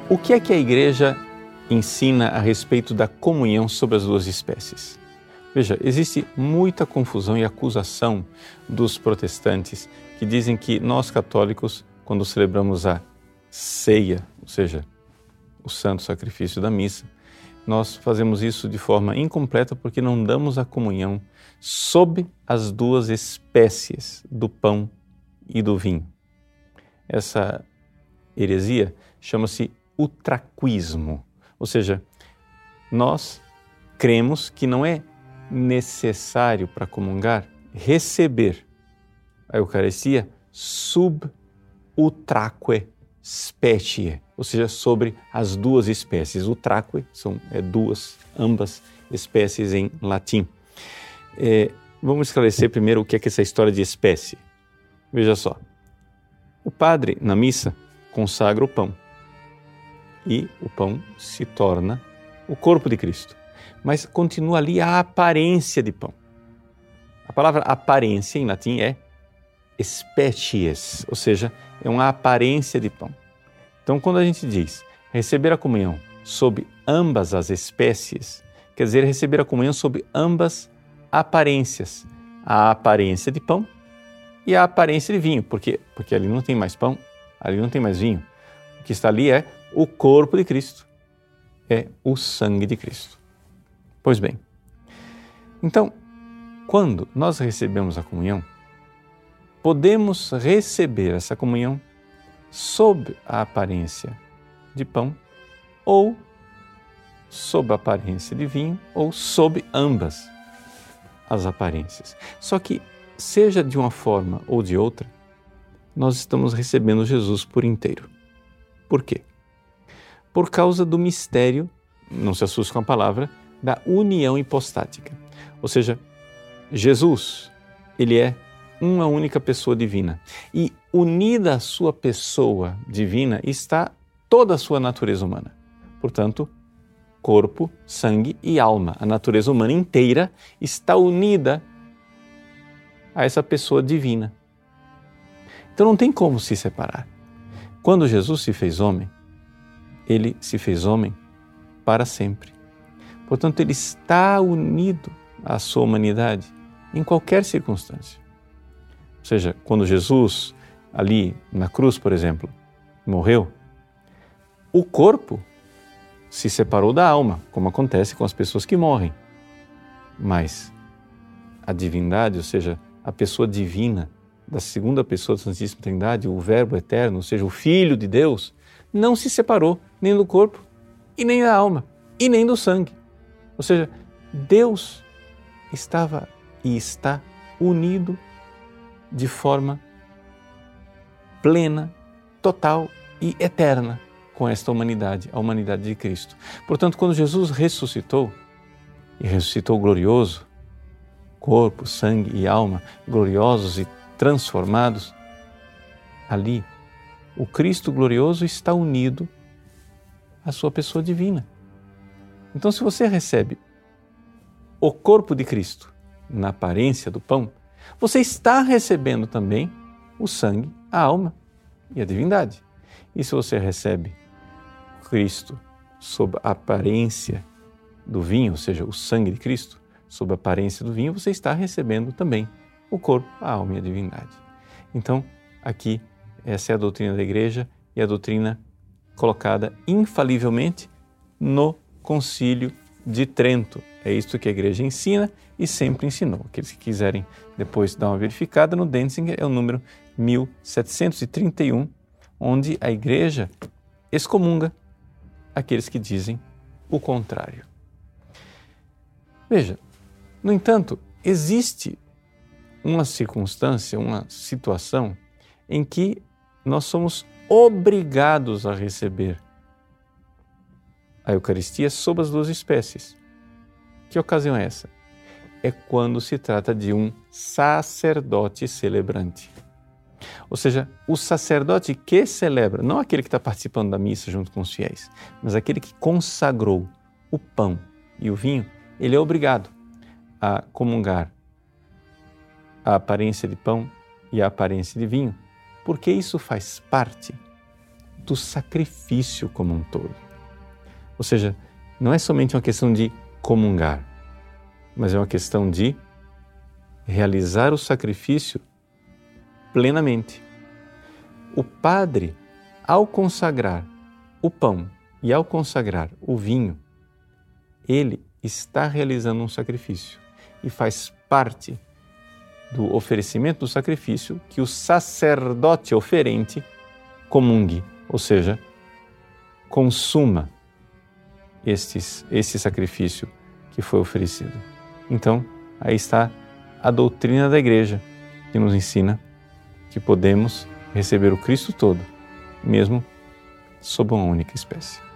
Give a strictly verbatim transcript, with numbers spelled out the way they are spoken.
O que é que a Igreja ensina a respeito da comunhão sobre as duas espécies? Veja, existe muita confusão e acusação dos protestantes que dizem que nós católicos, quando celebramos a ceia, ou seja, o santo sacrifício da missa, nós fazemos isso de forma incompleta porque não damos a comunhão sob as duas espécies do pão e do vinho. Essa heresia chama-se utraquismo, ou seja, nós cremos que não é necessário para comungar receber a Eucaristia sub utraque specie, ou seja, sobre as duas espécies. Utraque são é, duas, ambas espécies em latim. É, vamos esclarecer primeiro o que é, que é essa história de espécie. Veja só, o padre na missa consagra o pão e o pão se torna o corpo de Cristo, mas continua ali a aparência de pão. A palavra aparência em latim é species, ou seja, é uma aparência de pão. Então, quando a gente diz receber a comunhão sob ambas as espécies, quer dizer receber a comunhão sob ambas aparências, a aparência de pão e a aparência de vinho, porque, porque ali não tem mais pão, ali não tem mais vinho. O que está ali é o corpo de Cristo, é o sangue de Cristo. Pois bem, então, quando nós recebemos a comunhão, podemos receber essa comunhão sob a aparência de pão ou sob a aparência de vinho ou sob ambas as aparências. Só que, seja de uma forma ou de outra, nós estamos recebendo Jesus por inteiro. Por quê? Por causa do mistério, não se assuste com a palavra, da união hipostática. Ou seja, Jesus, ele é uma única pessoa divina. E unida à sua pessoa divina está toda a sua natureza humana. Portanto, corpo, sangue e alma. A natureza humana inteira está unida a essa pessoa divina. Então não tem como se separar. Quando Jesus se fez homem, ele se fez homem para sempre. Portanto, ele está unido à sua humanidade em qualquer circunstância. Ou seja, quando Jesus, ali na cruz, por exemplo, morreu, o corpo se separou da alma, como acontece com as pessoas que morrem. Mas a divindade, ou seja, a pessoa divina da segunda pessoa da Santíssima Trindade, o Verbo eterno, ou seja, o Filho de Deus, não se separou nem do corpo, e nem da alma, e nem do sangue. Ou seja, Deus estava e está unido de forma plena, total e eterna com esta humanidade, a humanidade de Cristo. Portanto, quando Jesus ressuscitou, e ressuscitou glorioso, corpo, sangue e alma gloriosos e transformados, ali o Cristo glorioso está unido à sua pessoa divina. Então, se você recebe o corpo de Cristo na aparência do pão, você está recebendo também o sangue, a alma e a divindade. E se você recebe Cristo sob a aparência do vinho, ou seja, o sangue de Cristo, sob a aparência do vinho, você está recebendo também o corpo, a alma e a divindade. Então, aqui, essa é a doutrina da Igreja e a doutrina colocada infalivelmente no Concílio de Trento. É isto que a Igreja ensina e sempre ensinou. Aqueles que quiserem depois dar uma verificada no Denzinger, é o número mil setecentos e trinta e um, onde a Igreja excomunga aqueles que dizem o contrário. Veja, no entanto, existe uma circunstância, uma situação em que nós somos obrigados a receber a Eucaristia sob as duas espécies. Que ocasião é essa? É quando se trata de um sacerdote celebrante. Ou seja, o sacerdote que celebra, não aquele que está participando da missa junto com os fiéis, mas aquele que consagrou o pão e o vinho, ele é obrigado a comungar a aparência de pão e a aparência de vinho, porque isso faz parte do sacrifício como um todo. Ou seja, não é somente uma questão de comungar, mas é uma questão de realizar o sacrifício plenamente. O padre, ao consagrar o pão e ao consagrar o vinho, ele está realizando um sacrifício e faz parte do oferecimento do sacrifício que o sacerdote oferente comungue, ou seja, consuma estes, esse sacrifício que foi oferecido. Então, aí está a doutrina da Igreja, que nos ensina que podemos receber o Cristo todo, mesmo sob uma única espécie.